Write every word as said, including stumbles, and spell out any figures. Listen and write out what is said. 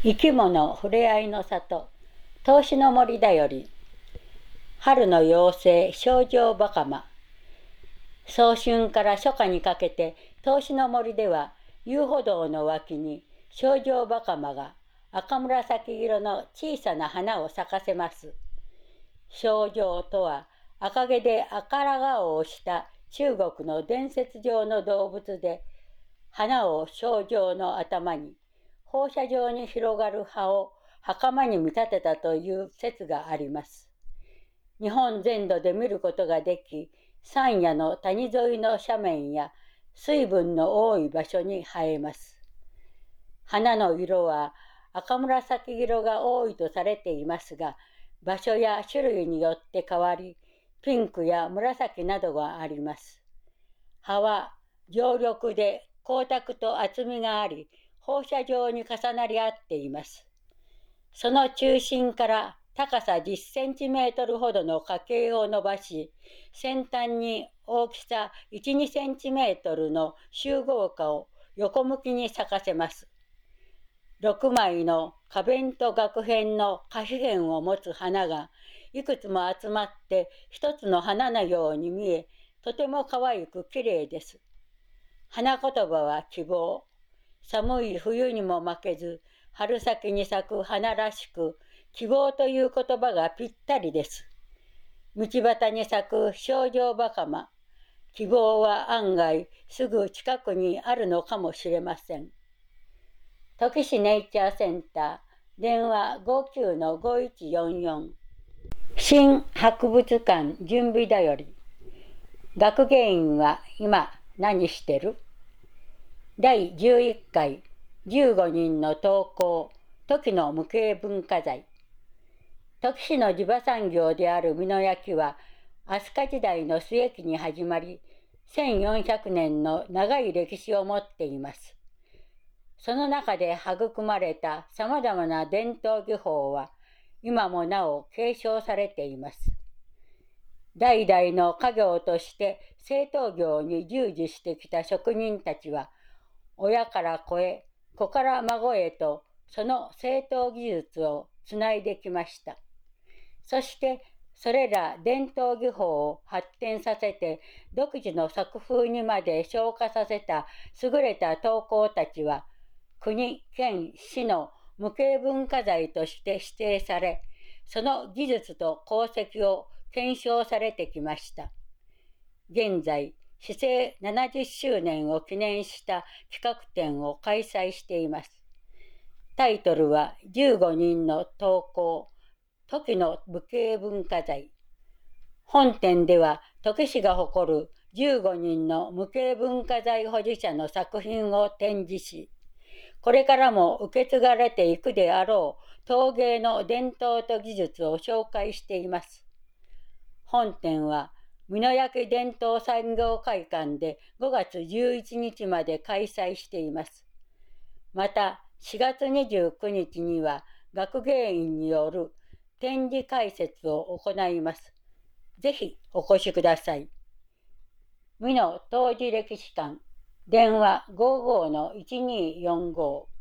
生き物ふれあいの里、投資の森だより、春の妖精少女バカマ。早春から初夏にかけて、投資の森では遊歩道の脇に少女バカマが赤紫色の小さな花を咲かせます。少女とは赤毛で赤ら顔をした中国の伝説上の動物で、花を少女の頭に、放射状に広がる葉を袴に見立てたという説があります。日本全土で見ることができ、山野の谷沿いの斜面や水分の多い場所に生えます。花の色は赤紫色が多いとされていますが、場所や種類によって変わり、ピンクや紫などがあります。葉は常緑で光沢と厚みがあり、放射状に重なり合っています。その中心から高さじゅっセンチメートルほどの花茎を伸ばし、先端に大きさいち、にセンチメートルの集合花を横向きに咲かせます。ろくまいの花弁と萼片の花皮片を持つ花がいくつも集まって一つの花のように見え、とても可愛くきれいです。花言葉は希望。寒い冬にも負けず、春先に咲く花らしく、希望という言葉がぴったりです。道端に咲く少女バカマ。希望は案外すぐ近くにあるのかもしれません。土岐市ネイチャーセンター、電話 ごきゅうのごいちよんよん。新博物館準備だより。学芸員は今何してる？だいじゅういっかいじゅうごにんの登校、土岐の無形文化財。土岐市の地場産業である美濃焼は、飛鳥時代の末期に始まり、せんよんひゃくねんの長い歴史を持っています。その中で育まれたさまざまな伝統技法は、今もなお継承されています。代々の家業として製陶業に従事してきた職人たちは、親から子へ、子から孫へと、その製陶技術をつないできました。そして、それら伝統技法を発展させて、独自の作風にまで昇華させた優れた陶工たちは、国、県、市の無形文化財として指定され、その技術と功績を検証されてきました。現在、市政ななじゅっしゅうねんを記念した企画展を開催しています。タイトルはじゅうごにんの登校、土岐の無形文化財。本展では土岐市が誇るじゅうごにんの無形文化財保持者の作品を展示し、これからも受け継がれていくであろう陶芸の伝統と技術を紹介しています。本展は美濃焼伝統産業会館でごがつじゅういちにちまで開催しています。またしがつにじゅうくにちには学芸員による展示解説を行います。ぜひお越しください。美濃陶磁歴史館、電話 ごじゅうごのいちにーよんご。